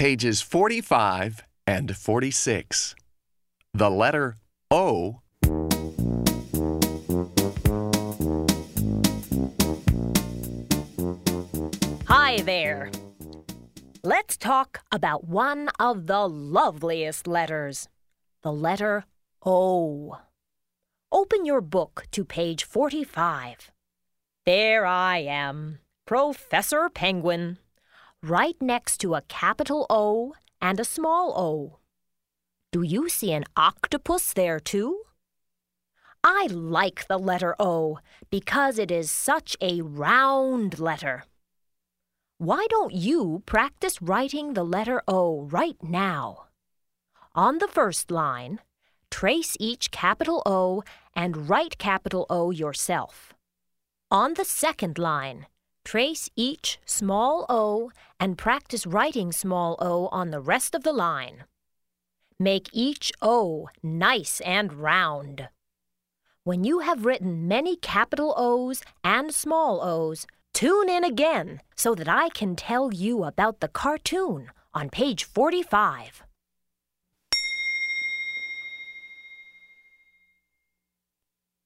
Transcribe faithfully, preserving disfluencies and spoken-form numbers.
Pages forty-five and forty-six. The letter O. Hi there. Let's talk about one of the loveliest letters, the letter O. Open your book to page forty-five. There I am, Professor Penguin, right next to a capital O and a small o. Do you see an octopus there too? I like the letter O because it is such a round letter. Why don't you practice writing the letter O right now? On the first line, trace each capital O and write capital O yourself. On the second line, trace each small o and practice writing small o on the rest of the line. Make each O nice and round. When you have written many capital O's and small O's, tune in again so that I can tell you about the cartoon on page forty-five.